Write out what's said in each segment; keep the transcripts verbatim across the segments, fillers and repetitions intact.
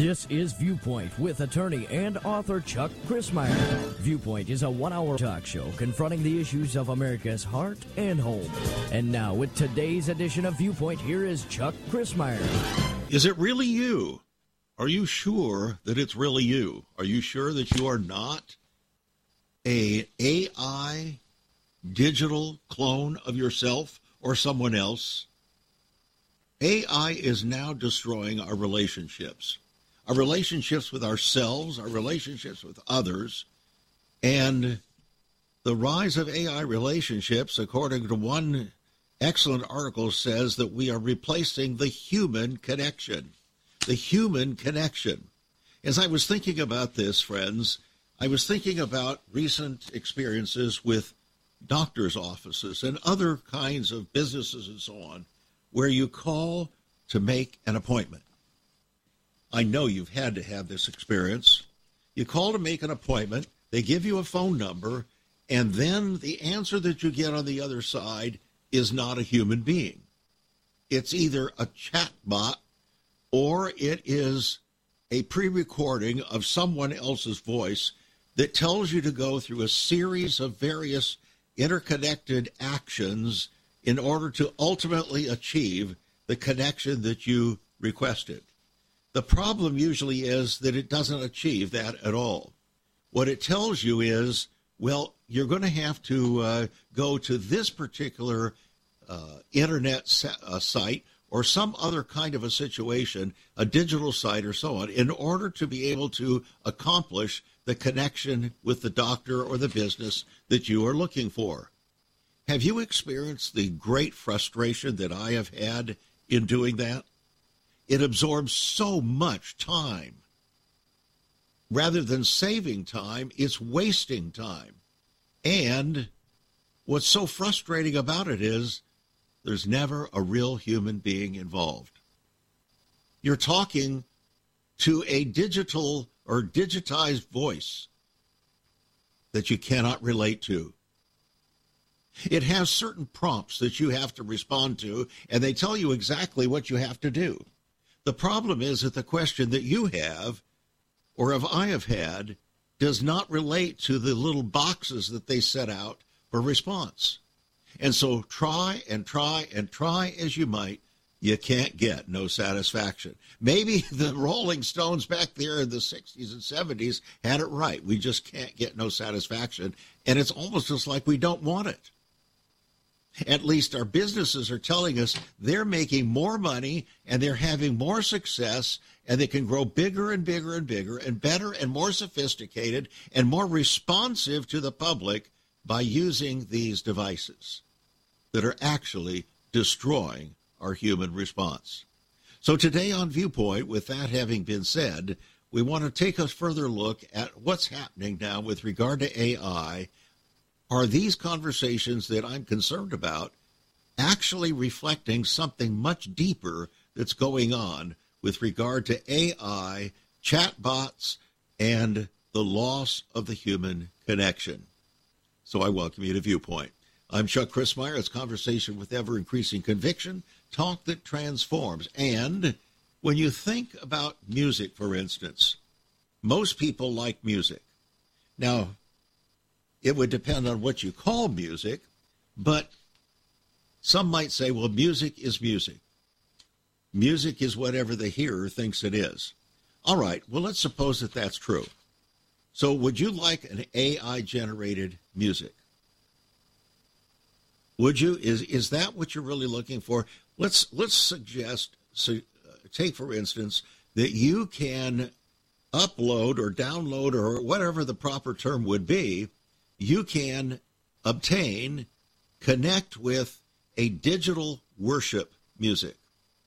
This is Viewpoint with attorney and author Chuck Crismier. Viewpoint is a one-hour talk show confronting the issues of America's heart and home. And now, with today's edition of Viewpoint, here is Chuck Crismier. Is it really you? Are you sure that it's really you? Are you sure that you are not a A I digital clone of yourself or someone else? A I is now destroying our relationships. Our relationships with ourselves, our relationships with others, and the rise of A I relationships, according to one excellent article, says that we are replacing the human connection. The human connection. As I was thinking about this, friends, I was thinking about recent experiences with doctors' offices and other kinds of businesses and so on, where you call to make an appointment. I know you've had to have this experience. You call to make an appointment, they give you a phone number, and then the answer that you get on the other side is not a human being. It's either a chat bot or it is a pre-recording of someone else's voice that tells you to go through a series of various interconnected actions in order to ultimately achieve the connection that you requested. The problem usually is that it doesn't achieve that at all. What it tells you is, well, you're going to have to uh, go to this particular uh, internet sa- uh, site or some other kind of a situation, a digital site or so on, in order to be able to accomplish the connection with the doctor or the business that you are looking for. Have you experienced the great frustration that I have had in doing that? It absorbs so much time. Rather than saving time, it's wasting time. And what's so frustrating about it is there's never a real human being involved. You're talking to a digital or digitized voice that you cannot relate to. It has certain prompts that you have to respond to, and they tell you exactly what you have to do. The problem is that the question that you have, or if I have had, does not relate to the little boxes that they set out for response. And so try and try and try as you might, you can't get no satisfaction. Maybe the Rolling Stones back there in the sixties and seventies had it right. We just can't get no satisfaction. And it's almost just like we don't want it. At least our businesses are telling us they're making more money and they're having more success and they can grow bigger and bigger and bigger and better and more sophisticated and more responsive to the public by using these devices that are actually destroying our human response. So today on Viewpoint, with that having been said, we want to take a further look at what's happening now with regard to A I. Are these conversations that I'm concerned about actually reflecting something much deeper that's going on with regard to A I, chatbots, and the loss of the human connection? So I welcome you to Viewpoint. I'm Chuck Crismier. It's conversation with ever-increasing conviction, talk that transforms. And when you think about music, for instance, most people like music. Now, it would depend on what you call music, but some might say, well, music is music. Music is whatever the hearer thinks it is. All right, well, let's suppose that that's true. So would you like an A I-generated music? Would you? Is is that what you're really looking for? Let's let's suggest, so, uh, take for instance, that you can upload or download or whatever the proper term would be, you can obtain, connect with a digital worship music.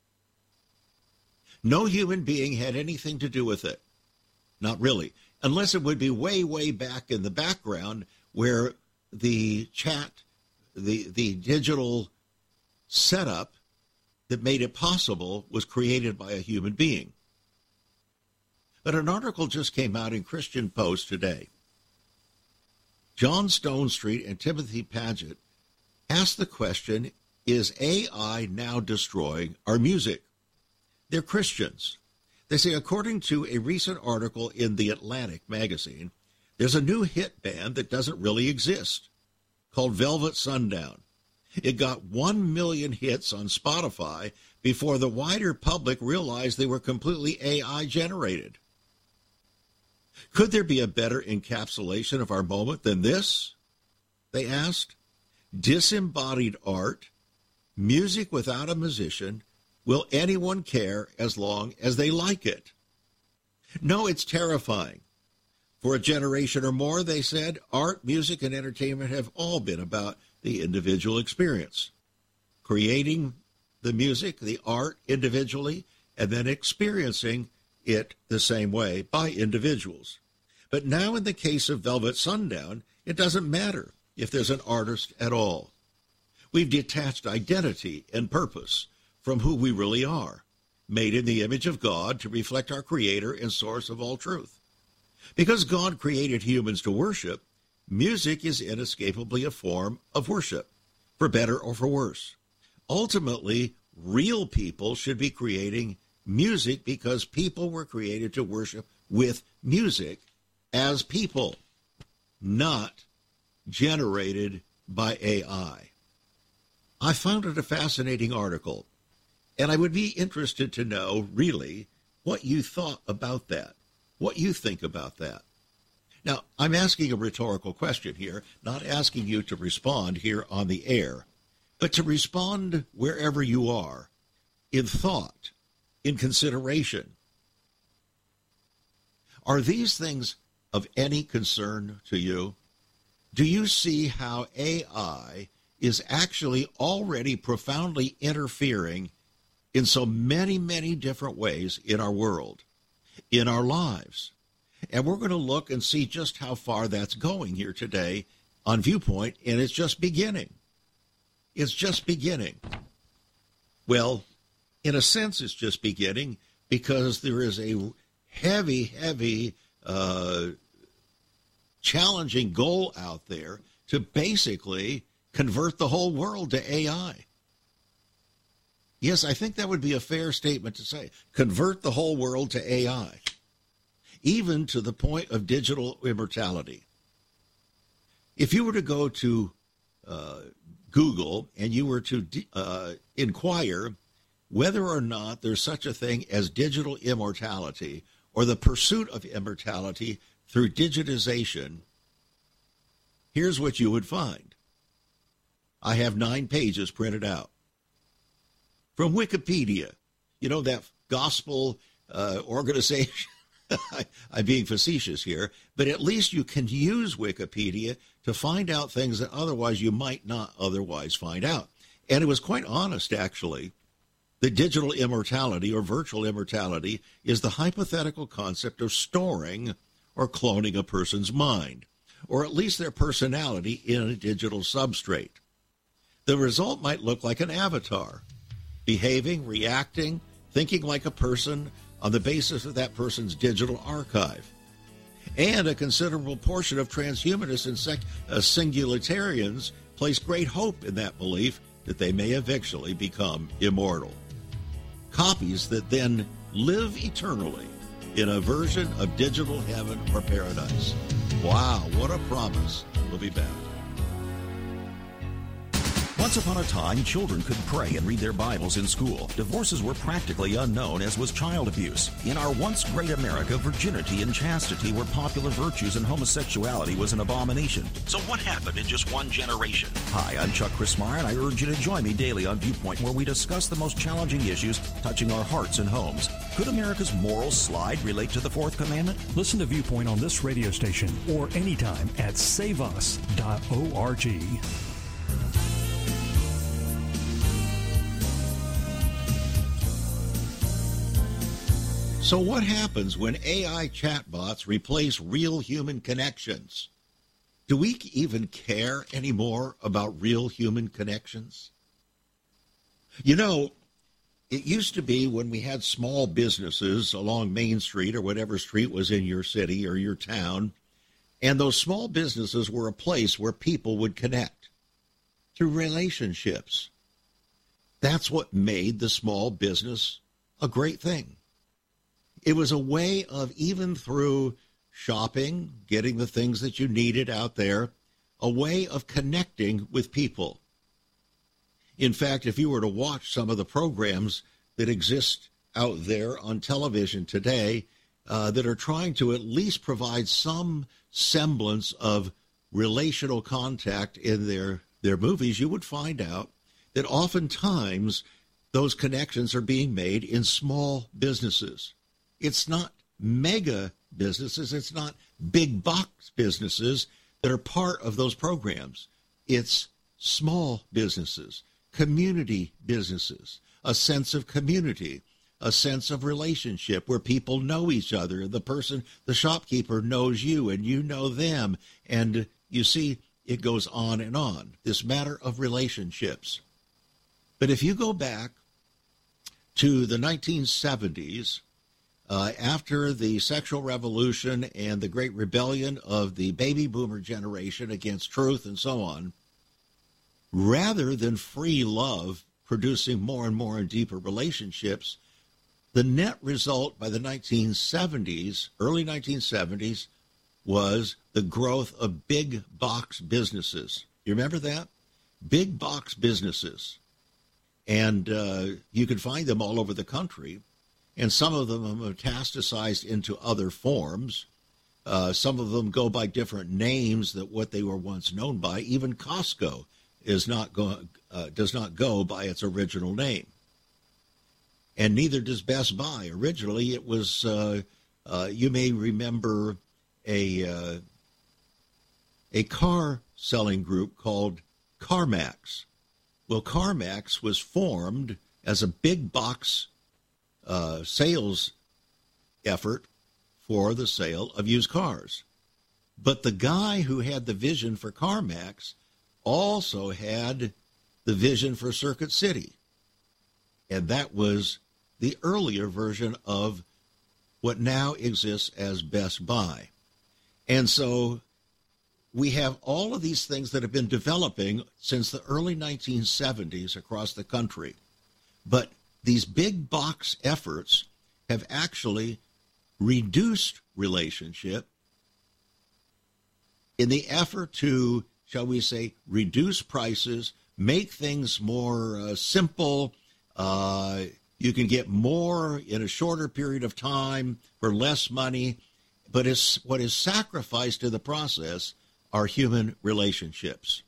No human being had anything to do with it. Not really. Unless it would be way, way back in the background where the chat, the, the digital setup that made it possible was created by a human being. But an article just came out in Christian Post today. John Stonestreet and Timothy Paget asked the question, is A I now destroying our music? They're Christians. They say, according to a recent article in The Atlantic magazine, there's a new hit band that doesn't really exist called Velvet Sundown. It got one million hits on Spotify before the wider public realized they were completely A I generated. Could there be a better encapsulation of our moment than this? They asked. Disembodied art, music without a musician. Will anyone care as long as they like it? No, it's terrifying. For a generation or more, they said, art, music, and entertainment have all been about the individual experience. Creating the music, the art individually, and then experiencing it the same way by individuals. But now in the case of Velvet Sundown, it doesn't matter if there's an artist at all. We've detached identity and purpose from who we really are, made in the image of God to reflect our Creator and source of all truth. Because God created humans to worship, music is inescapably a form of worship, for better or for worse. Ultimately, real people should be creating music because people were created to worship with music as people, not generated by A I. I found it a fascinating article, and I would be interested to know, really, what you thought about that, what you think about that. Now, I'm asking a rhetorical question here, not asking you to respond here on the air, but to respond wherever you are, in thought, in consideration. Are these things of any concern to you? Do you see how A I is actually already profoundly interfering in so many, many different ways in our world, in our lives? And we're going to look and see just how far that's going here today on Viewpoint, and it's just beginning. It's just beginning. Well, in a sense, it's just beginning because there is a heavy, heavy, uh, challenging goal out there to basically convert the whole world to A I. Yes, I think that would be a fair statement to say. Convert the whole world to A I, even to the point of digital immortality. If you were to go to uh, Google and you were to uh, inquire whether or not there's such a thing as digital immortality or the pursuit of immortality through digitization, here's what you would find. I have nine pages printed out. From Wikipedia, you know, that gospel uh, organization. I, I'm being facetious here, but at least you can use Wikipedia to find out things that otherwise you might not otherwise find out. And it was quite honest, actually. The digital immortality or virtual immortality is the hypothetical concept of storing or cloning a person's mind, or at least their personality in a digital substrate. The result might look like an avatar, behaving, reacting, thinking like a person on the basis of that person's digital archive. And a considerable portion of transhumanists and sec- uh, singularitarians place great hope in that belief that they may eventually become immortal. Copies that then live eternally in a version of digital heaven or paradise. Wow, what a promise. We'll be back. Once upon a time, children could pray and read their Bibles in school. Divorces were practically unknown, as was child abuse. In our once great America, virginity and chastity were popular virtues and homosexuality was an abomination. So what happened in just one generation? Hi, I'm Chuck Christmeyer, and I urge you to join me daily on Viewpoint, where we discuss the most challenging issues touching our hearts and homes. Could America's moral slide relate to the Fourth Commandment? Listen to Viewpoint on this radio station or anytime at save us dot org. So what happens when A I chatbots replace real human connections? Do we even care anymore about real human connections? You know, it used to be when we had small businesses along Main Street or whatever street was in your city or your town, and those small businesses were a place where people would connect through relationships. That's what made the small business a great thing. It was a way of, even through shopping, getting the things that you needed out there, a way of connecting with people. In fact, if you were to watch some of the programs that exist out there on television today uh, that are trying to at least provide some semblance of relational contact in their, their movies, you would find out that oftentimes those connections are being made in small businesses. It's not mega businesses. It's not big box businesses that are part of those programs. It's small businesses, community businesses, a sense of community, a sense of relationship where people know each other. The person, the shopkeeper knows you and you know them. And you see, it goes on and on, this matter of relationships. But if you go back to the nineteen seventies, uh, after the sexual revolution and the great rebellion of the baby boomer generation against truth and so on, rather than free love producing more and more and deeper relationships, the net result by the nineteen seventies, early nineteen seventies, was the growth of big box businesses. You remember that? Big box businesses. And uh, you can find them all over the country. And some of them have metastasized into other forms. Uh, some of them go by different names than what they were once known by. Even Costco is not go, uh, does not go by its original name. And neither does Best Buy. Originally, it was, uh, uh, you may remember, a uh, a car selling group called CarMax. Well, CarMax was formed as a big box uh, sales effort for the sale of used cars. But the guy who had the vision for CarMax also had the vision for Circuit City. And that was the earlier version of what now exists as Best Buy. And so we have all of these things that have been developing since the early nineteen seventies across the country. But these big box efforts have actually reduced relationship in the effort to, shall we say, reduce prices, make things more uh, simple. Uh, you can get more in a shorter period of time for less money. But it's, what is sacrificed in the process are human relationships.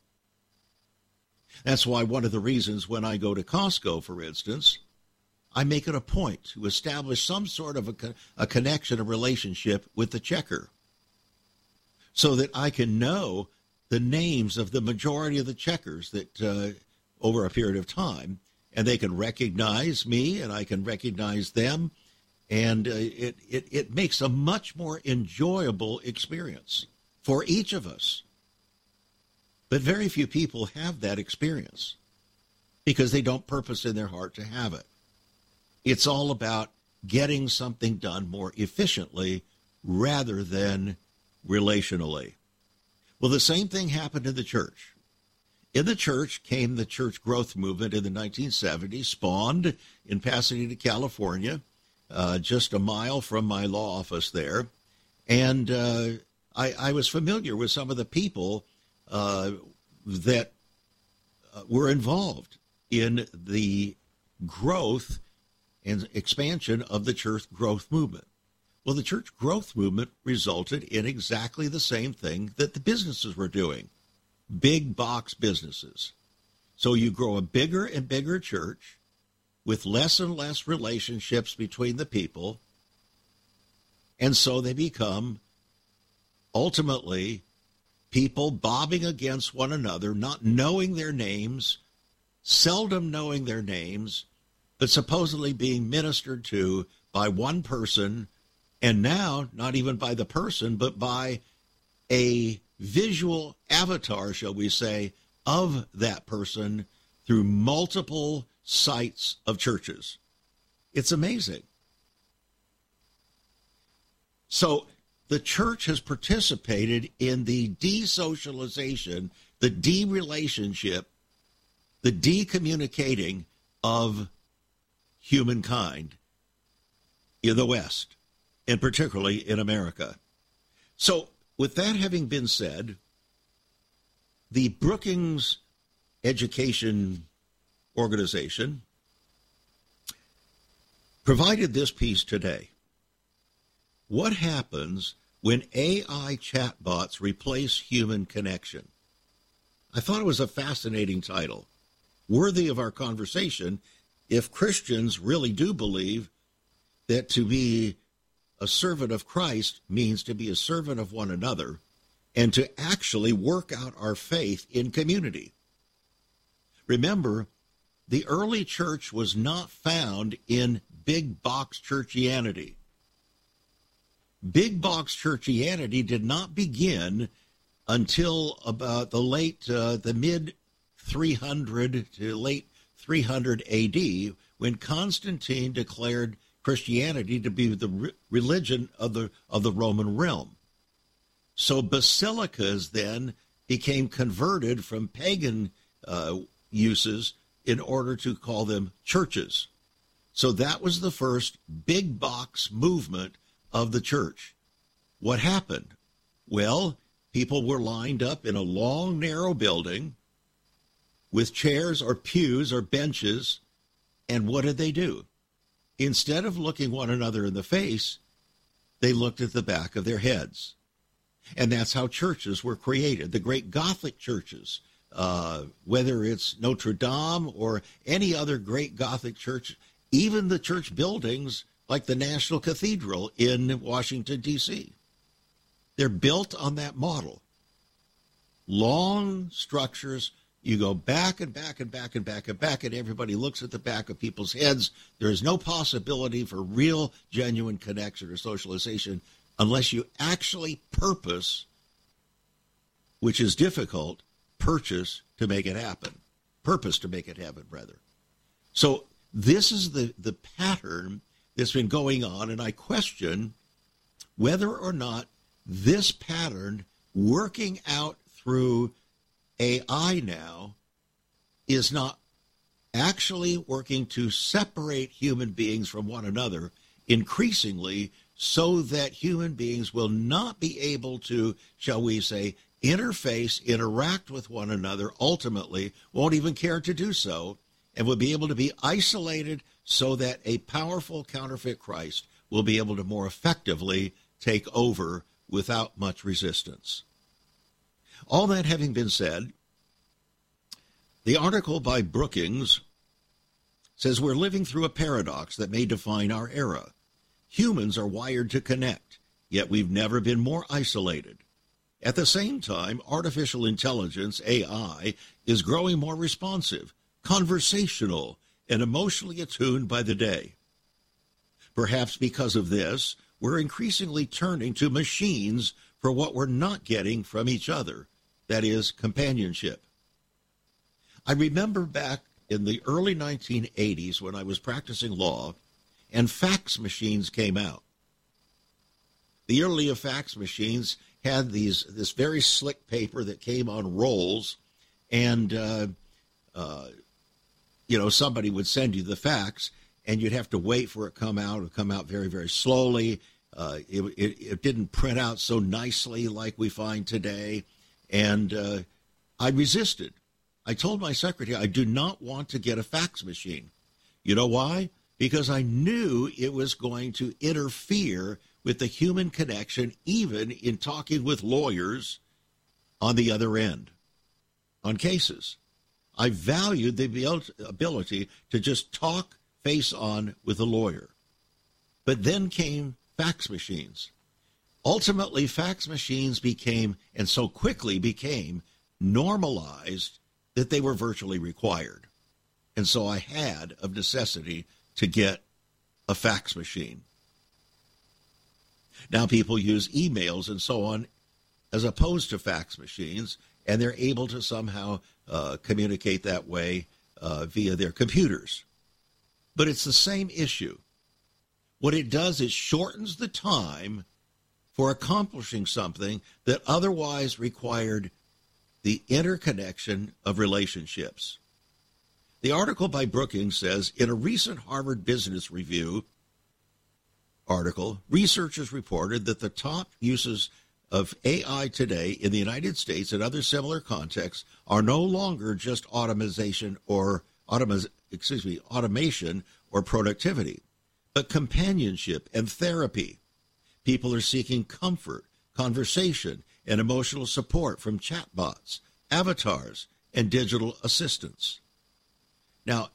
That's why one of the reasons when I go to Costco, for instance, I make it a point to establish some sort of a, a connection, a relationship with the checker so that I can know the names of the majority of the checkers that uh, over a period of time, and they can recognize me and I can recognize them. And uh, it, it, it makes a much more enjoyable experience for each of us. But very few people have that experience because they don't purpose in their heart to have it. It's all about getting something done more efficiently rather than relationally. Well, the same thing happened in the church. In the church came the church growth movement in the nineteen seventies, spawned in Pasadena, California, Uh, just a mile from my law office there. And uh, I, I was familiar with some of the people uh, that uh, were involved in the growth and expansion of the church growth movement. Well, the church growth movement resulted in exactly the same thing that the businesses were doing, big box businesses. So you grow a bigger and bigger church with less and less relationships between the people, and so they become ultimately people bobbing against one another, not knowing their names, seldom knowing their names, but supposedly being ministered to by one person, and now not even by the person, but by a visual avatar, shall we say, of that person through multiple sites of churches. It's amazing. So the church has participated in the desocialization, the de-relationship, the decommunicating of humankind in the West. and particularly in America. So with that having been said, the Brookings Education Organization provided this piece today. What happens when A I chatbots replace human connection? I thought it was a fascinating title, worthy of our conversation if Christians really do believe that to be a servant of Christ means to be a servant of one another and to actually work out our faith in community. Remember, the early church was not found in big box churchianity. Big box churchianity did not begin until about the late, uh, the mid three hundred to late three hundred A D, when Constantine declared Christianity to be the re- religion of the of the Roman realm. So basilicas then became converted from pagan uh, uses in order to call them churches. So that was the first big box movement of the church. What happened? Well, people were lined up in a long, narrow building with chairs or pews or benches, and what did they do? Instead of looking one another in the face, they looked at the back of their heads. And that's how churches were created. The great Gothic churches, uh, whether it's Notre Dame or any other great Gothic church, even the church buildings like the National Cathedral in Washington, D C, they're built on that model. Long structures. You go back and back and back and back and back, and everybody looks at the back of people's heads. There is no possibility for real, genuine connection or socialization unless you actually purpose, which is difficult, purchase to make it happen. Purpose to make it happen, rather. So this is the, the pattern that's been going on, and I question whether or not this pattern working out through A I now is not actually working to separate human beings from one another increasingly so that human beings will not be able to, shall we say, interface, interact with one another, ultimately won't even care to do so, and will be able to be isolated so that a powerful counterfeit Christ will be able to more effectively take over without much resistance. All that having been said, the article by Brookings says we're living through a paradox that may define our era. Humans are wired to connect, yet we've never been more isolated. At the same time, artificial intelligence, A I, is growing more responsive, conversational, and emotionally attuned by the day. Perhaps because of this, we're increasingly turning to machines for what we're not getting from each other, that is, companionship. I remember back in the early nineteen eighties when I was practicing law and fax machines came out. The earlier fax machines had these this very slick paper that came on rolls, and uh, uh, you know, somebody would send you the fax, and you'd have to wait for it to come out. It would come out very, very slowly. Uh, it, it, it didn't print out so nicely like we find today, and uh, I resisted. I told my secretary I do not want to get a fax machine. You know why? Because I knew it was going to interfere with the human connection, even in talking with lawyers on the other end, on cases. I valued the ability to just talk face on with a lawyer. But then came fax machines. Ultimately, fax machines became, and so quickly became, normalized that they were virtually required. And so I had, of necessity, to get a fax machine. Now people use emails and so on as opposed to fax machines, and they're able to somehow uh, communicate that way uh, via their computers. But it's the same issue. What it does is shortens the time for accomplishing something that otherwise required the interconnection of relationships. The article by Brookings says, in a recent Harvard Business Review article, researchers reported that the top uses of A I today in the United States and other similar contexts are no longer just automation or automa- excuse me, automation or productivity, but companionship and therapy. People are seeking comfort, conversation, and emotional support from chatbots, avatars, and digital assistants. Now,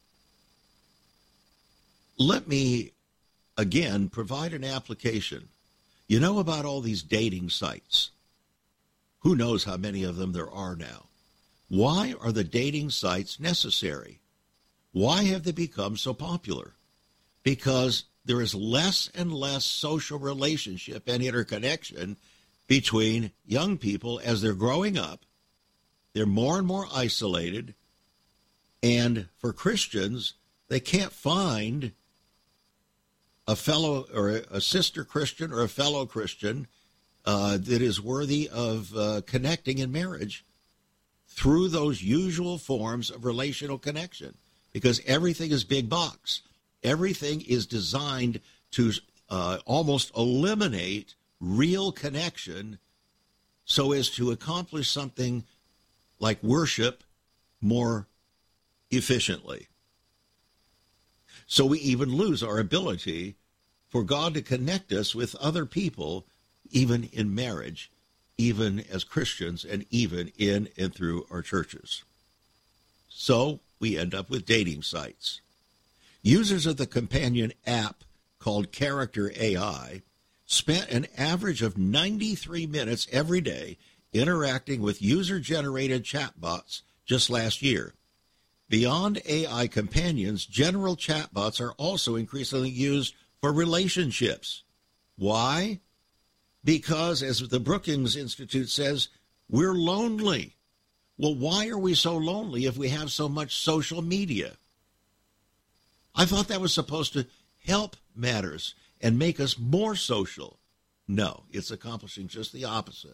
let me again provide an application. You know about all these dating sites. Who knows how many of them there are now? Why are the dating sites necessary? Why have they become so popular? Because there is less and less social relationship and interconnection between young people as they're growing up. They're more and more isolated. And for Christians, they can't find a fellow or a sister Christian or a fellow Christian uh, that is worthy of uh, connecting in marriage through those usual forms of relational connection, because everything is big box. Everything is designed to uh, almost eliminate real connection so as to accomplish something like worship more efficiently. So we even lose our ability for God to connect us with other people, even in marriage, even as Christians, and even in and through our churches. So we end up with dating sites. Users of the companion app called Character A I spent an average of ninety-three minutes every day interacting with user-generated chatbots just last year. Beyond A I companions, general chatbots are also increasingly used for relationships. Why? Because, as the Brookings Institute says, we're lonely. Well, why are we so lonely if we have so much social media? I thought that was supposed to help matters and make us more social. No, it's accomplishing just the opposite.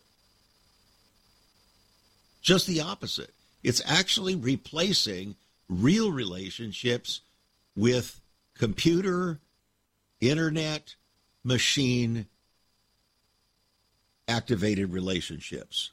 Just the opposite. It's actually replacing real relationships with computer, internet, machine activated relationships.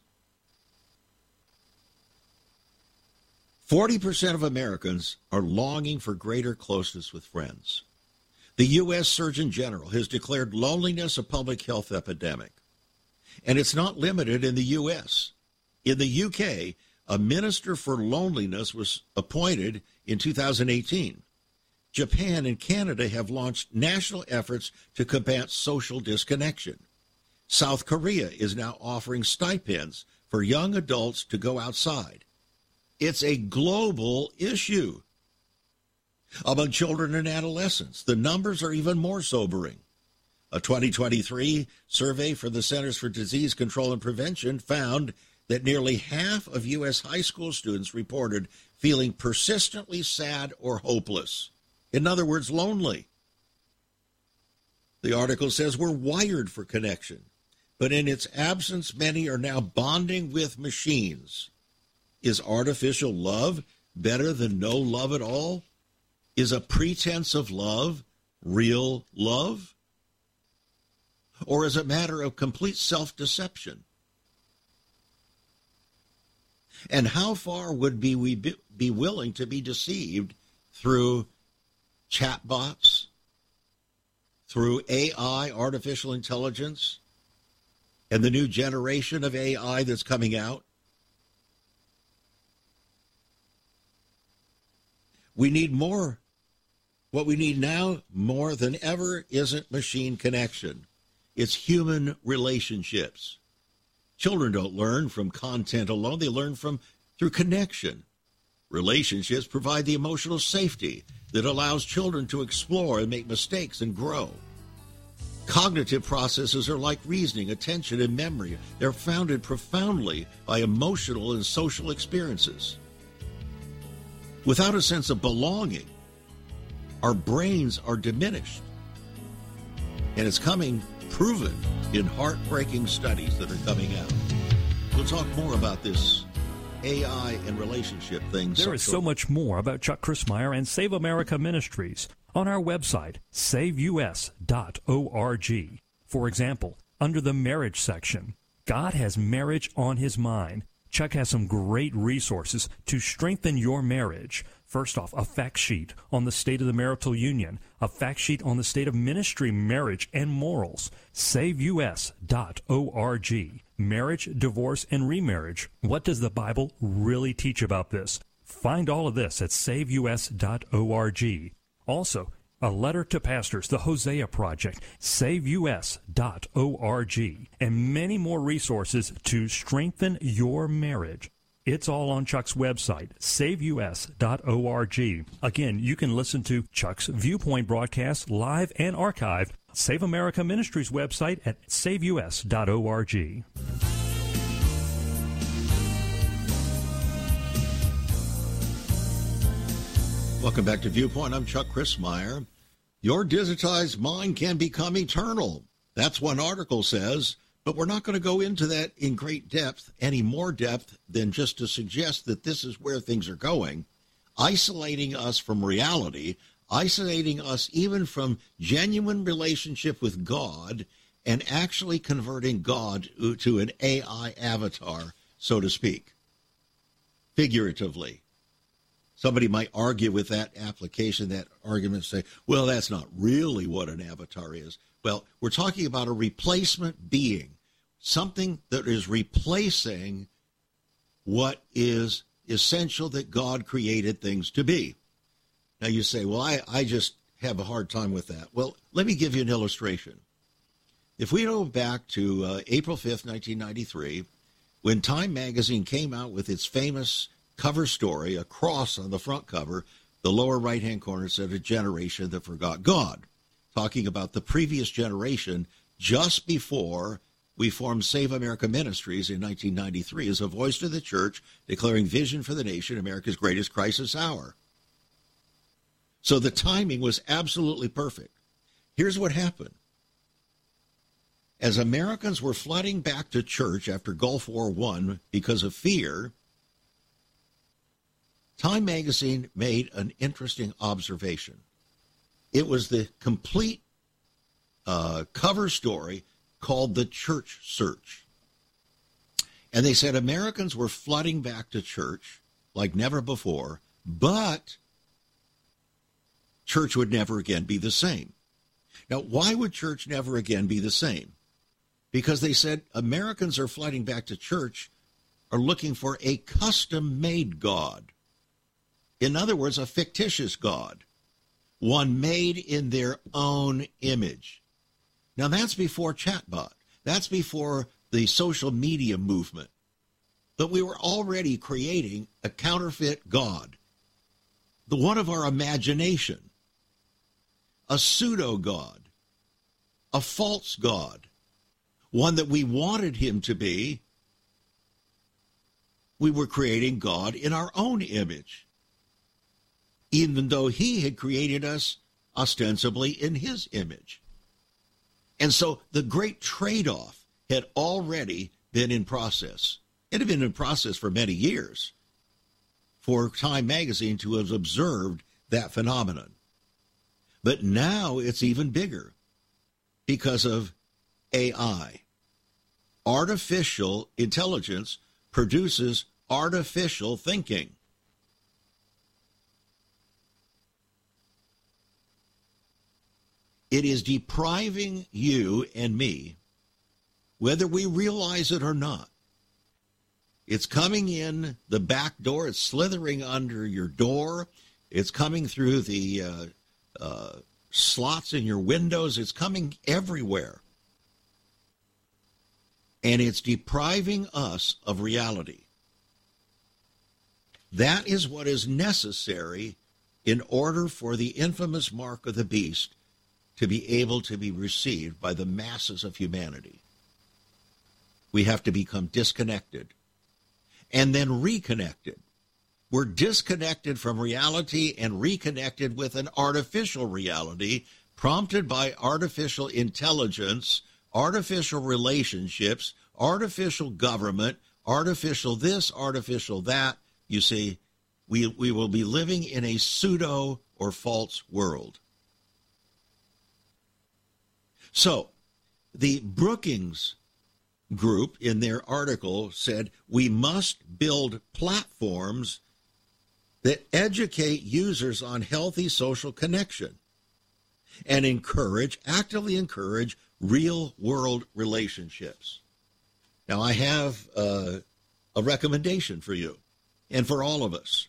forty percent of Americans are longing for greater closeness with friends. The U S Surgeon General has declared loneliness a public health epidemic. And it's not limited in the U S. In the U K, a minister for loneliness was appointed in two thousand eighteen. Japan and Canada have launched national efforts to combat social disconnection. South Korea is now offering stipends for young adults to go outside. It's a global issue. Among children and adolescents, the numbers are even more sobering. A twenty twenty-three survey for the Centers for Disease Control and Prevention found that nearly half of U S high school students reported feeling persistently sad or hopeless. In other words, lonely. The article says we're wired for connection, but in its absence, many are now bonding with machines. Is artificial love better than no love at all? Is a pretense of love real love? Or is it a matter of complete self-deception? And how far would be we be willing to be deceived through chatbots, through A I, artificial intelligence, and the new generation of A I that's coming out? We need more. What we need now more than ever isn't machine connection. It's human relationships. Children don't learn from content alone. They learn from through connection. Relationships provide the emotional safety that allows children to explore and make mistakes and grow. Cognitive processes are like reasoning, attention, and memory. They're founded profoundly by emotional and social experiences. Without a sense of belonging, our brains are diminished. And it's coming proven in heartbreaking studies that are coming out. We'll talk more about this A I and relationship things. There is so much more about Chuck Crismier and Save America Ministries on our website, save u s dot org. For example, under the marriage section, God has marriage on his mind. Chuck has some great resources to strengthen your marriage. First off, a fact sheet on the state of the marital union, a fact sheet on the state of ministry, marriage, and morals. save u s dot org. Marriage, divorce, and remarriage. What does the Bible really teach about this? Find all of this at save u s dot org. Also, a letter to pastors, the Hosea Project, save u s dot org, and many more resources to strengthen your marriage. It's all on Chuck's website, save u s dot org. Again, you can listen to Chuck's Viewpoint broadcasts live and archived. Save America Ministries website at save u s dot org. Welcome back to Viewpoint. I'm Chuck Crismier. Your digitized mind can become eternal. That's what an article says, but we're not going to go into that in great depth, any more depth than just to suggest that this is where things are going, isolating us from reality, isolating us even from genuine relationship with God, and actually converting God to an A I avatar, so to speak, figuratively. Somebody might argue with that application, that argument, say, well, that's not really what an avatar is. Well, we're talking about a replacement being, something that is replacing what is essential that God created things to be. Now you say, well, I, I just have a hard time with that. Well, let me give you an illustration. If we go back to uh, April fifth, nineteen ninety-three, when Time magazine came out with its famous cover story, a cross on the front cover, the lower right-hand corner said, a generation that forgot God, talking about the previous generation just before we formed Save America Ministries in nineteen ninety-three as a voice to the church, declaring vision for the nation, America's greatest crisis hour. So the timing was absolutely perfect. Here's what happened. As Americans were flooding back to church after Gulf War One because of fear, Time magazine made an interesting observation. It was the complete uh, cover story called The Church Search. And they said Americans were flooding back to church like never before, but church would never again be the same. Now, why would church never again be the same? Because they said Americans are flooding back to church are looking for a custom-made God. In other words, a fictitious God, one made in their own image. Now, that's before chatbot. That's before the social media movement. But we were already creating a counterfeit God, the one of our imagination, a pseudo-God, a false God, one that we wanted him to be. We were creating God in our own image, even though he had created us ostensibly in his image. And so the great trade-off had already been in process. It had been in process for many years for Time magazine to have observed that phenomenon. But now it's even bigger because of A I. Artificial intelligence produces artificial thinking. It is depriving you and me, whether we realize it or not. It's coming in the back door. It's slithering under your door. It's coming through the uh, uh, slots in your windows. It's coming everywhere. And it's depriving us of reality. That is what is necessary in order for the infamous mark of the beast to be able to be received by the masses of humanity. We have to become disconnected and then reconnected. We're disconnected from reality and reconnected with an artificial reality prompted by artificial intelligence, artificial relationships, artificial government, artificial this, artificial that. You see, we, we will be living in a pseudo or false world. So the Brookings group in their article said we must build platforms that educate users on healthy social connection and encourage, actively encourage real-world relationships. Now, I have uh, a recommendation for you and for all of us.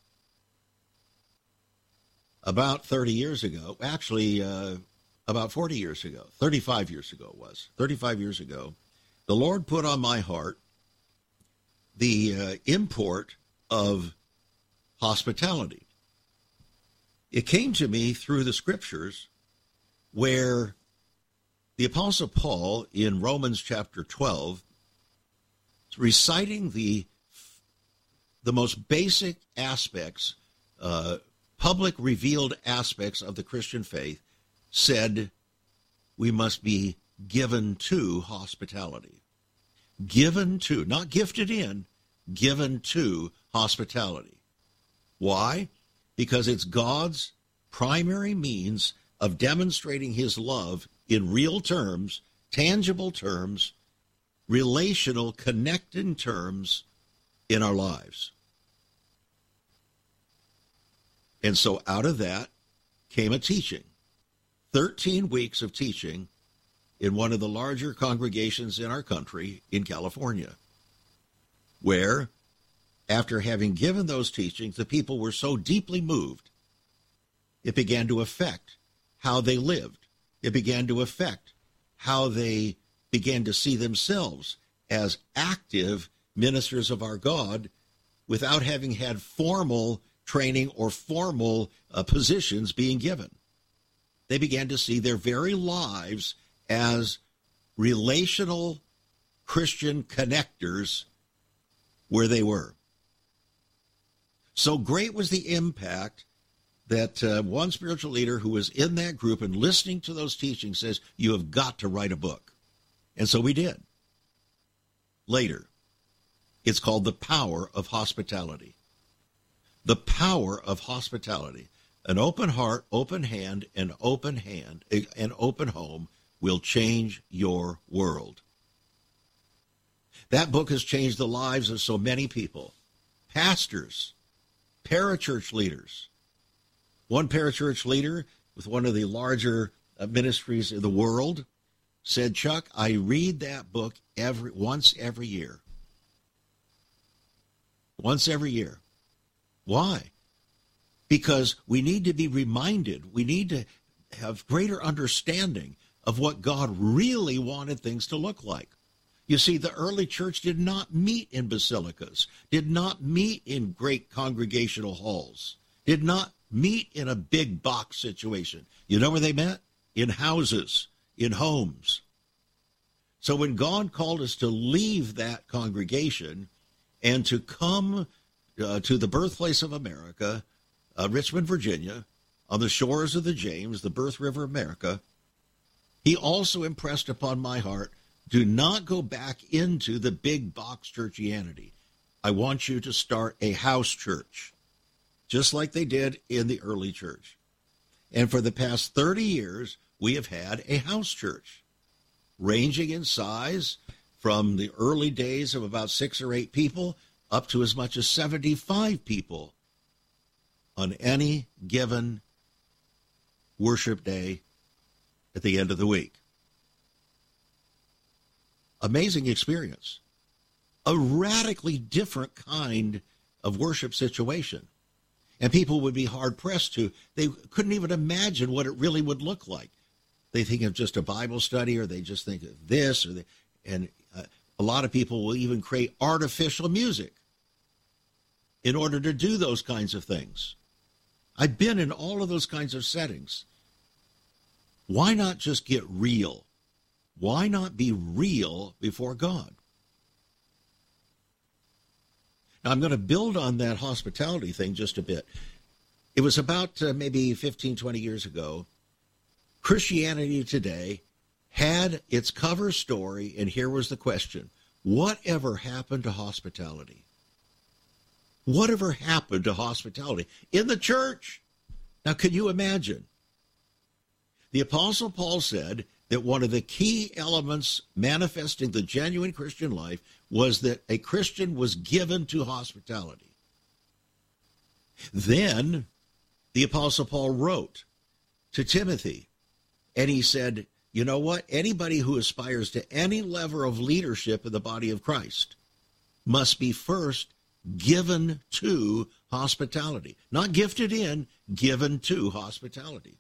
About thirty years ago, actually uh, about forty years ago, thirty-five years ago it was, thirty-five years ago, the Lord put on my heart the uh, import of hospitality. It came to me through the scriptures where the Apostle Paul in Romans chapter twelve is reciting the, the most basic aspects, uh, public revealed aspects of the Christian faith, said we must be given to hospitality. Given to, not gifted in, given to hospitality. Why? Because it's God's primary means of demonstrating his love in real terms, tangible terms, relational, connecting terms in our lives. And so out of that came a teaching. thirteen weeks of teaching in one of the larger congregations in our country in California, where, after having given those teachings, the people were so deeply moved, it began to affect how they lived. It began to affect how they began to see themselves as active ministers of our God without having had formal training or formal uh, positions being given. They began to see their very lives as relational Christian connectors where they were. So great was the impact that uh, one spiritual leader who was in that group and listening to those teachings says, you have got to write a book. And so we did. Later, it's called The Power of Hospitality. The Power of Hospitality. An open heart, open hand, and open hand, an open home will change your world. That book has changed the lives of so many people. Pastors, parachurch leaders. One parachurch leader with one of the larger ministries in the world said, Chuck, I read that book every once every year. Once every year. Why? Because we need to be reminded, we need to have greater understanding of what God really wanted things to look like. You see, the early church did not meet in basilicas, did not meet in great congregational halls, did not meet in a big box situation. You know where they met? In houses, in homes. So when God called us to leave that congregation and to come uh, to the birthplace of America, uh, Richmond, Virginia, on the shores of the James, the birth river of America, he also impressed upon my heart, do not go back into the big box churchianity. I want you to start a house church, just like they did in the early church. And for the past thirty years, we have had a house church, ranging in size from the early days of about six or eight people up to as much as seventy-five people on any given worship day at the end of the week. Amazing experience. A radically different kind of worship situation. And people would be hard-pressed to, they couldn't even imagine what it really would look like. They think of just a Bible study, or they just think of this, or they, and uh, a lot of people will even create artificial music in order to do those kinds of things. I've been in all of those kinds of settings. Why not just get real? Why not be real before God? Now, I'm going to build on that hospitality thing just a bit. It was about uh, maybe fifteen, twenty years ago. Christianity Today had its cover story, and here was the question. Whatever happened to hospitality? Whatever happened to hospitality in the church? Now, can you imagine? The Apostle Paul said, that one of the key elements manifesting the genuine Christian life was that a Christian was given to hospitality. Then the Apostle Paul wrote to Timothy, and he said, you know what? Anybody who aspires to any level of leadership in the body of Christ must be first given to hospitality. Not gifted in, given to hospitality.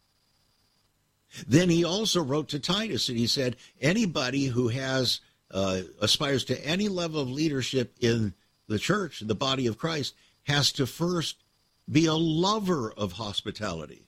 Then he also wrote to Titus, and he said, anybody who has uh, aspires to any level of leadership in the church, in the body of Christ, has to first be a lover of hospitality.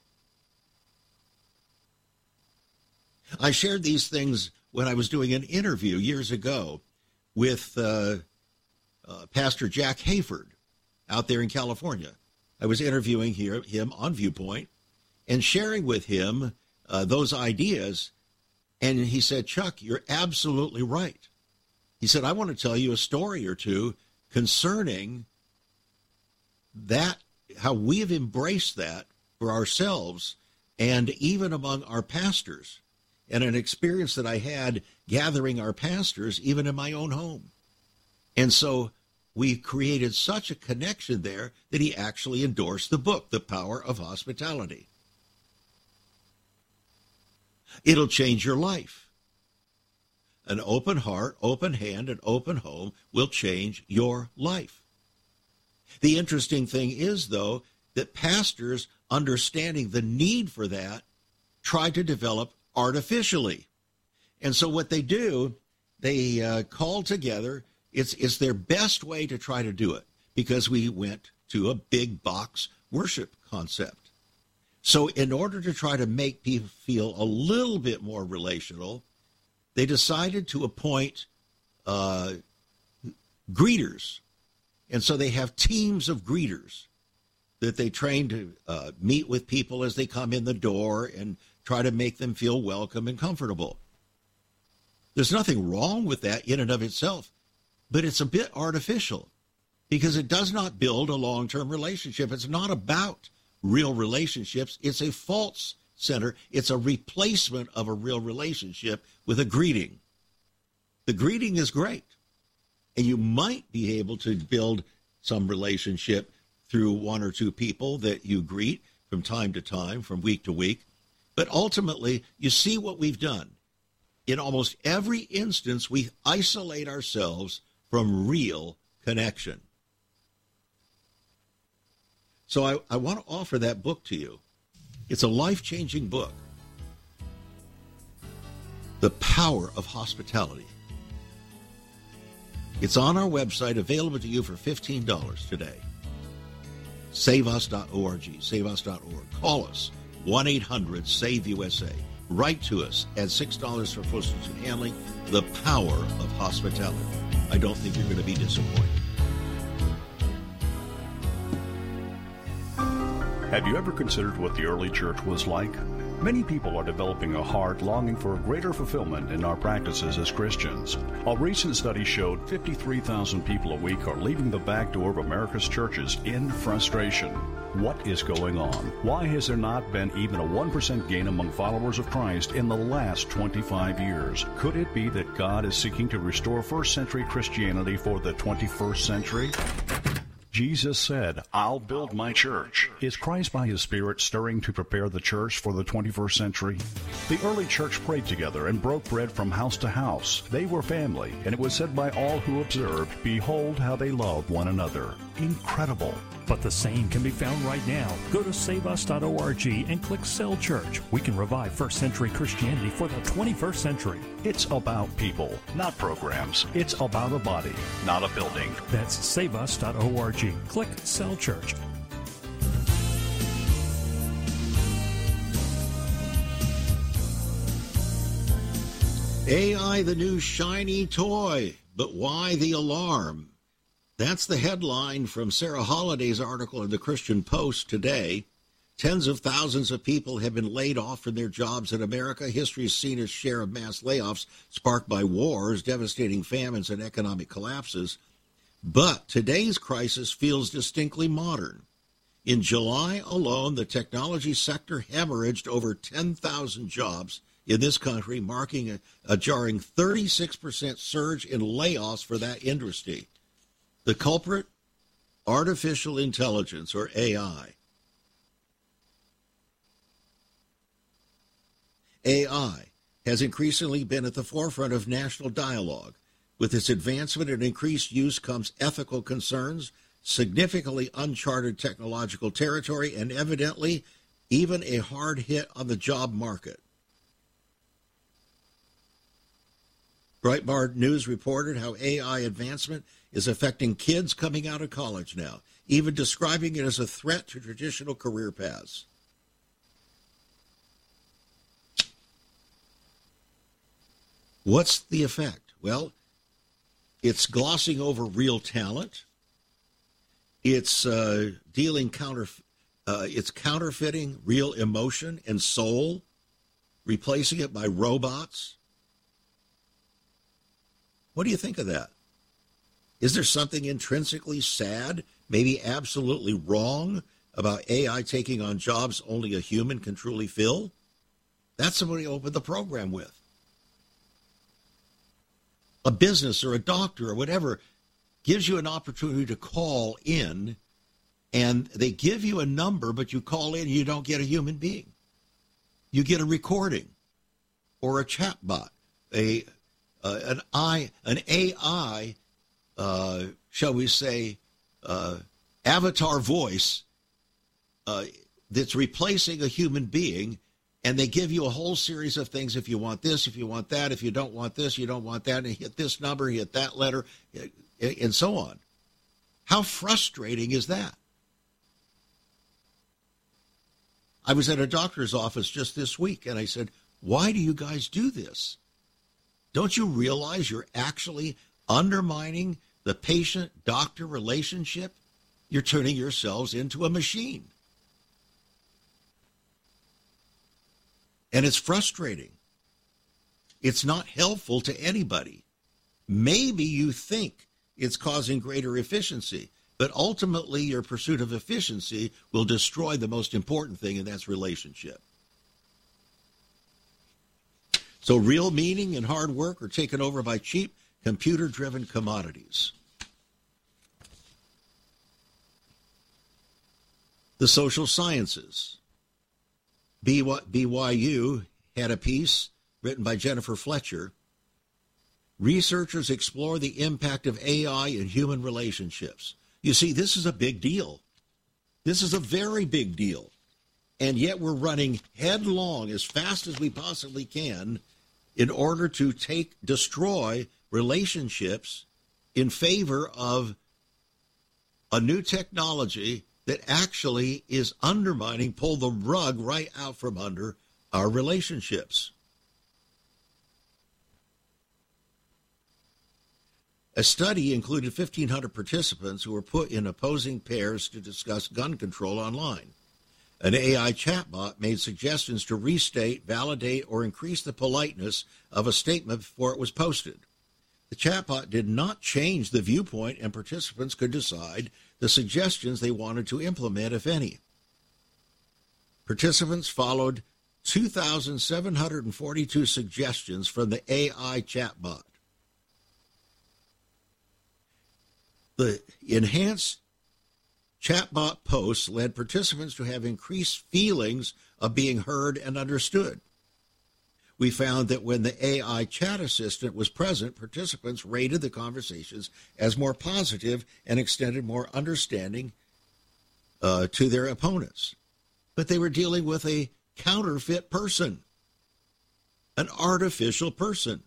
I shared these things when I was doing an interview years ago with uh, uh, Pastor Jack Hayford out there in California. I was interviewing here, him on Viewpoint and sharing with him uh, those ideas. And he said, Chuck, you're absolutely right. He said, I want to tell you a story or two concerning that, how we have embraced that for ourselves and even among our pastors, and an experience that I had gathering our pastors even in my own home. And so we created such a connection there that he actually endorsed the book, The Power of Hospitality. It'll change your life. An open heart, open hand, and open home will change your life. The interesting thing is, though, that pastors, understanding the need for that, try to develop artificially. And so what they do, they uh, call together, it's, it's their best way to try to do it, because we went to a big box worship concept. So in order to try to make people feel a little bit more relational, they decided to appoint uh, greeters. And so they have teams of greeters that they train to uh, meet with people as they come in the door and try to make them feel welcome and comfortable. There's nothing wrong with that in and of itself, but it's a bit artificial because it does not build a long-term relationship. It's not about real relationships. It's a false center. It's a replacement of a real relationship with a greeting. The greeting is great, and you might be able to build some relationship through one or two people that you greet from time to time, from week to week. But ultimately, you see what we've done. In almost every instance, we isolate ourselves from real connection. So I, I want to offer that book to you. It's a life-changing book. The Power of Hospitality. It's on our website, available to you for fifteen dollars today. save us dot org, save us dot org. Call us, one eight hundred save U S A. Write to us at six dollars for postage and handling. The Power of Hospitality. I don't think you're going to be disappointed. Have you ever considered what the early church was like? Many people are developing a heart longing for a greater fulfillment in our practices as Christians. A recent study showed fifty-three thousand people a week are leaving the back door of America's churches in frustration. What is going on? Why has there not been even a one percent gain among followers of Christ in the last twenty-five years? Could it be that God is seeking to restore first century Christianity for the twenty-first century? Jesus said, I'll build my church. Is Christ by his Spirit stirring to prepare the church for the twenty-first century? The early church prayed together and broke bread from house to house. They were family, and it was said by all who observed, behold how they love one another. Incredible. But the same can be found right now. Go to save us dot org and click Cell Church. We can revive first century Christianity for the twenty-first century. It's about people, not programs. It's about a body, not a building. That's save us dot org. Click Cell Church. A I, the new shiny toy, but why the alarm? That's the headline from Sarah Holliday's article in the Christian Post today. Tens of thousands of people have been laid off from their jobs in America. History has seen its share of mass layoffs sparked by wars, devastating famines, and economic collapses. But today's crisis feels distinctly modern. In July alone, the technology sector hemorrhaged over ten thousand jobs in this country, marking a, a jarring thirty-six percent surge in layoffs for that industry. The culprit? Artificial intelligence, or A I. A I has increasingly been at the forefront of national dialogue. With its advancement and increased use comes ethical concerns, significantly uncharted technological territory, and evidently even a hard hit on the job market. Breitbart News reported how A I advancement is affecting kids coming out of college now, even describing it as a threat to traditional career paths. What's the effect? Well, it's glossing over real talent. It's uh, dealing counter, uh, it's counterfeiting real emotion and soul, replacing it by robots. What do you think of that? Is there something intrinsically sad, maybe absolutely wrong, about A I taking on jobs only a human can truly fill? That's what we opened the program with. A business or a doctor or whatever gives you an opportunity to call in, and they give you a number, but you call in and you don't get a human being. You get a recording or a chatbot, a uh, an I, an A I, uh, shall we say, uh, avatar voice uh, that's replacing a human being. And they give you a whole series of things. If you want this, if you want that, if you don't want this, you don't want that, and hit this number, hit that letter, and so on. How frustrating is that? I was at a doctor's office just this week, and I said, why do you guys do this? Don't you realize you're actually undermining the patient-doctor relationship? You're turning yourselves into a machine. And it's frustrating. It's not helpful to anybody. Maybe you think it's causing greater efficiency, but ultimately your pursuit of efficiency will destroy the most important thing, and that's relationship. So real meaning and hard work are taken over by cheap, computer-driven commodities. The social sciences. B Y U had a piece written by Jennifer Fletcher. Researchers explore the impact of A I in human relationships. You see, this is a big deal. This is a very big deal. And yet we're running headlong as fast as we possibly can in order to take, destroy relationships in favor of a new technology that actually is undermining, pull the rug right out from under our relationships. A study included fifteen hundred participants who were put in opposing pairs to discuss gun control online. An A I chatbot made suggestions to restate, validate, or increase the politeness of a statement before it was posted. The chatbot did not change the viewpoint, and participants could decide the suggestions they wanted to implement, if any. Participants followed two thousand seven hundred forty-two suggestions from the A I chatbot. The enhanced chatbot posts led participants to have increased feelings of being heard and understood. We found that when the A I chat assistant was present, participants rated the conversations as more positive and extended more understanding uh, to their opponents. But they were dealing with a counterfeit person, an artificial person.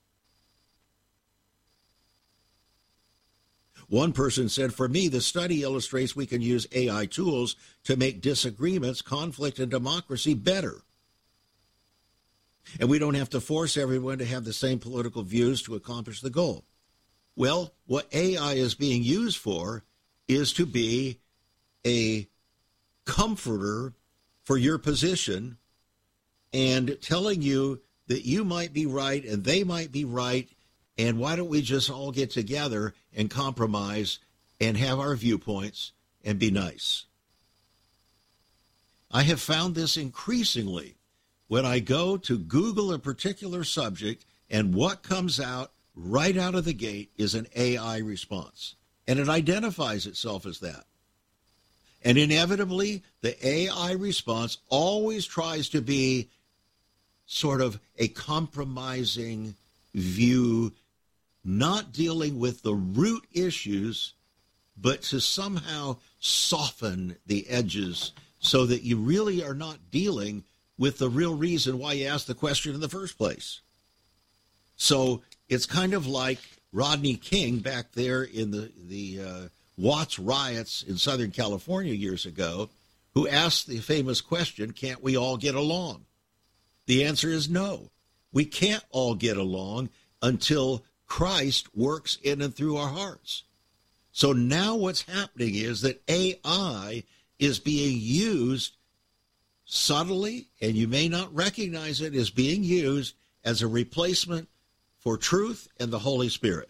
One person said, for me, the study illustrates we can use A I tools to make disagreements, conflict, and democracy better. And we don't have to force everyone to have the same political views to accomplish the goal. Well, what A I is being used for is to be a comforter for your position and telling you that you might be right and they might be right, and why don't we just all get together and compromise and have our viewpoints and be nice. I have found this increasingly when I go to Google a particular subject, and what comes out right out of the gate is an A I response. And it identifies itself as that. And inevitably, the A I response always tries to be sort of a compromising view, not dealing with the root issues, but to somehow soften the edges so that you really are not dealing with the real reason why you asked the question in the first place. So it's kind of like Rodney King back there in the, the uh, Watts riots in Southern California years ago, who asked the famous question, can't we all get along? The answer is no. We can't all get along until Christ works in and through our hearts. So now what's happening is that A I is being used subtly, and you may not recognize it as being used as a replacement for truth and the Holy Spirit.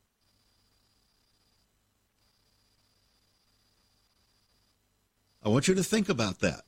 I want you to think about that.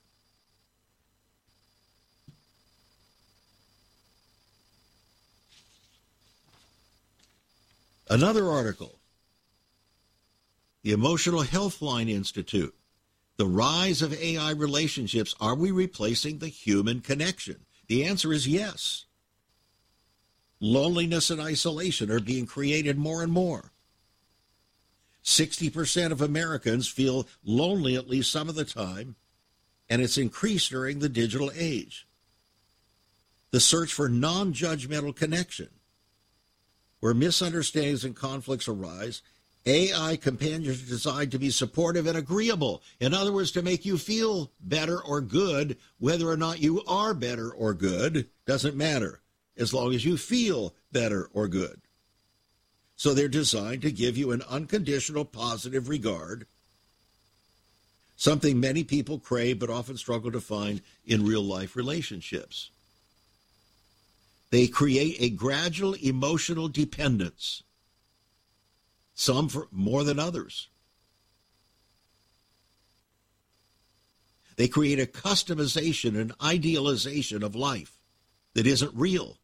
Another article, the Emotional Healthline Institute. The rise of A I relationships. Are we replacing the human connection? The answer is yes. Loneliness and isolation are being created more and more. sixty percent of Americans feel lonely at least some of the time, and it's increased during the digital age. The search for non-judgmental connection, where misunderstandings and conflicts arise. A I companions are designed to be supportive and agreeable. In other words, to make you feel better or good. Whether or not you are better or good doesn't matter, as long as you feel better or good. So they're designed to give you an unconditional positive regard, something many people crave but often struggle to find in real-life relationships. They create a gradual emotional dependence, some for more than others. They create a customization and idealization of life that isn't real.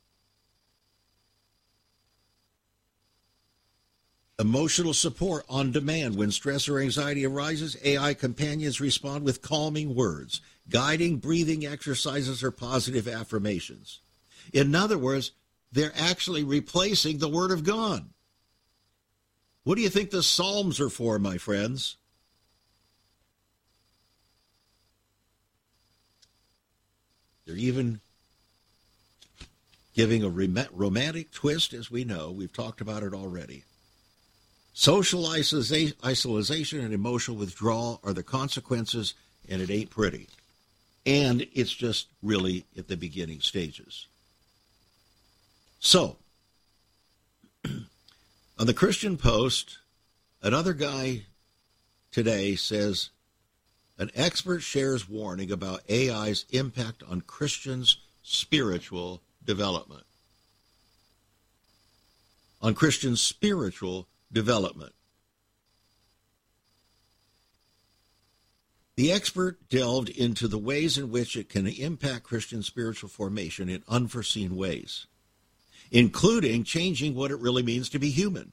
Emotional support on demand. When stress or anxiety arises, A I companions respond with calming words, guiding breathing exercises, or positive affirmations. In other words, they're actually replacing the Word of God. What do you think the Psalms are for, my friends? They're even giving a romantic twist, as we know. We've talked about it already. Social isolation and emotional withdrawal are the consequences, and it ain't pretty. And it's just really at the beginning stages. So, on the Christian Post, another guy today says, an expert shares warning about A I's impact on Christians' spiritual development. On Christians' spiritual development. The expert delved into the ways in which it can impact Christian spiritual formation in unforeseen ways, including changing what it really means to be human.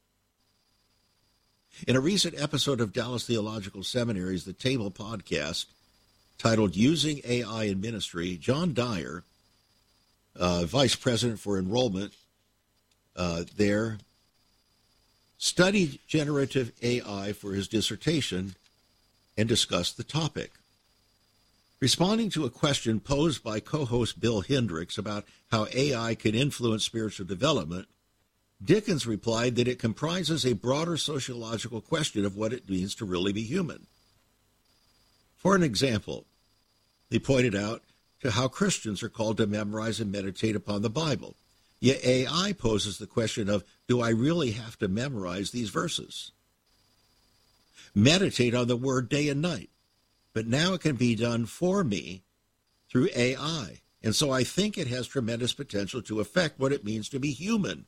In a recent episode of Dallas Theological Seminary's The Table podcast, titled Using A I in Ministry, John Dyer, uh, Vice President for Enrollment uh, there, studied generative A I for his dissertation and discussed the topic. Responding to a question posed by co-host Bill Hendricks about how A I can influence spiritual development, Dickens replied that it comprises a broader sociological question of what it means to really be human. For an example, he pointed out to how Christians are called to memorize and meditate upon the Bible. Yet A I poses the question of, do I really have to memorize these verses? Meditate on the Word day and night. But now it can be done for me through A I. And so I think it has tremendous potential to affect what it means to be human,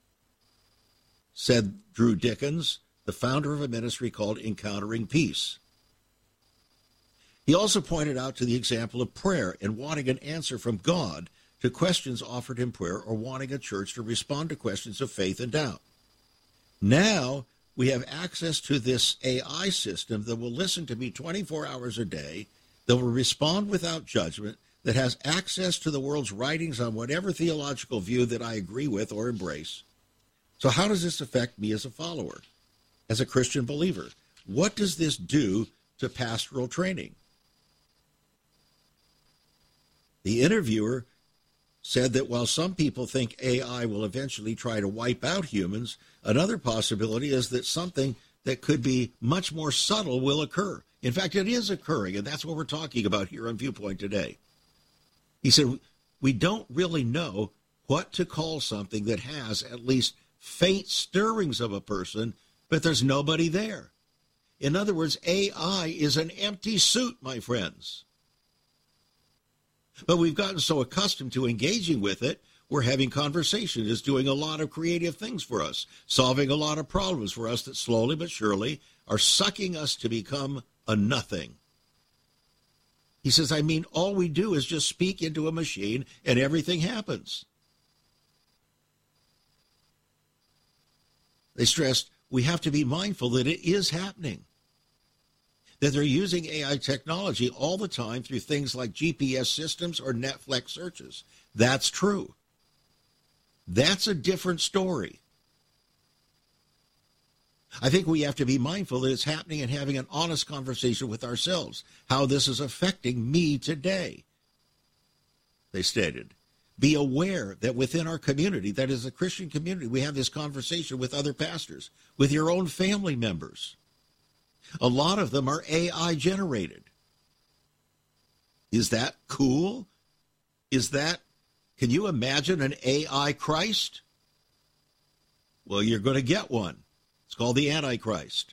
said Drew Dickens, the founder of a ministry called Encountering Peace. He also pointed out to the example of prayer and wanting an answer from God to questions offered in prayer, or wanting a church to respond to questions of faith and doubt. Now we have access to this A I system that will listen to me twenty-four hours a day, that will respond without judgment, that has access to the world's writings on whatever theological view that I agree with or embrace. So how does this affect me as a follower, as a Christian believer? What does this do to pastoral training? The interviewer said that while some people think A I will eventually try to wipe out humans, another possibility is that something that could be much more subtle will occur. In fact, it is occurring, and that's what we're talking about here on Viewpoint today. He said, we don't really know what to call something that has at least faint stirrings of a person, but there's nobody there. In other words, A I is an empty suit, my friends. But we've gotten so accustomed to engaging with it, we're having conversation. It's doing a lot of creative things for us, solving a lot of problems for us that slowly but surely are sucking us to become a nothing. He says, I mean, all we do is just speak into a machine and everything happens. They stressed, we have to be mindful that it is happening, that they're using A I technology all the time through things like G P S systems or Netflix searches. That's true. That's a different story. I think we have to be mindful that it's happening and having an honest conversation with ourselves, how this is affecting me today. They stated, be aware that within our community, that is the Christian community, we have this conversation with other pastors, with your own family members. A lot of them are A I generated. Is that cool? Is that, can you imagine an A I Christ? Well, you're going to get one. It's called the Antichrist.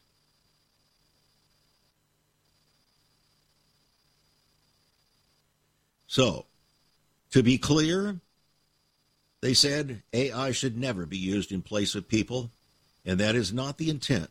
So, to be clear, they said A I should never be used in place of people, and that is not the intent.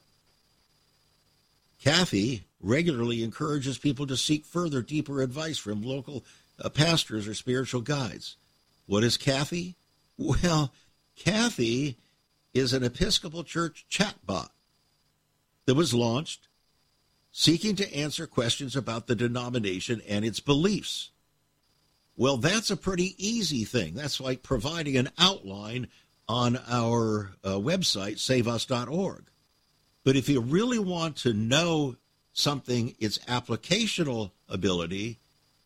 Kathy regularly encourages people to seek further, deeper advice from local uh, pastors or spiritual guides. What is Kathy? Well, Kathy is an Episcopal Church chatbot that was launched seeking to answer questions about the denomination and its beliefs. Well, that's a pretty easy thing. That's like providing an outline on our uh, website, save us dot org. But if you really want to know something, its applicational ability,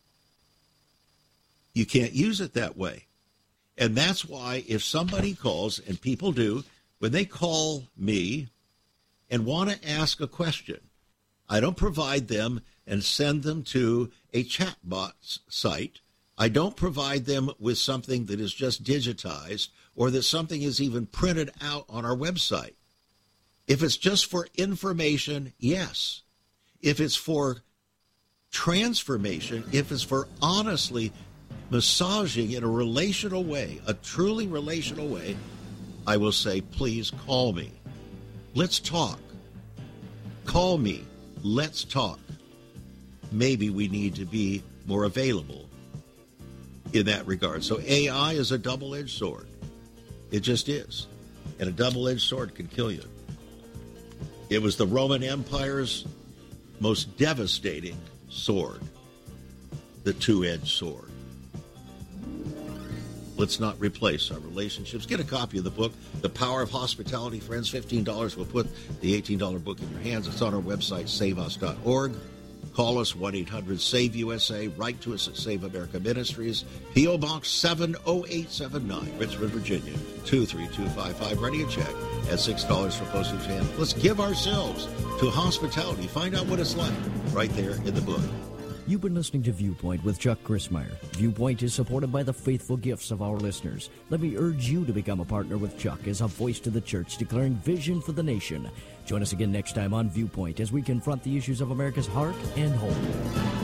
you can't use it that way. And that's why if somebody calls, and people do, when they call me and want to ask a question, I don't provide them and send them to a chatbot site. I don't provide them with something that is just digitized or that something is even printed out on our website. If it's just for information, yes. If it's for transformation, if it's for honestly massaging in a relational way, a truly relational way, I will say, please call me. Let's talk. Call me. Let's talk. Maybe we need to be more available in that regard. So A I is a double-edged sword. It just is. And a double-edged sword can kill you. It was the Roman Empire's most devastating sword, the two-edged sword. Let's not replace our relationships. Get a copy of the book, The Power of Hospitality, friends. fifteen dollars. We'll put the eighteen dollars book in your hands. It's on our website, save us dot org. Call us, one eight hundred save U S A. Write to us at Save America Ministries, P O. Box seven oh eight seven nine, Richmond, Virginia, two three two five five. Writing a check at six dollars for postage and handling. Let's give ourselves to hospitality. Find out what it's like right there in the book. You've been listening to Viewpoint with Chuck Crismier. Viewpoint is supported by the faithful gifts of our listeners. Let me urge you to become a partner with Chuck as a voice to the church declaring vision for the nation. Join us again next time on Viewpoint as we confront the issues of America's heart and home.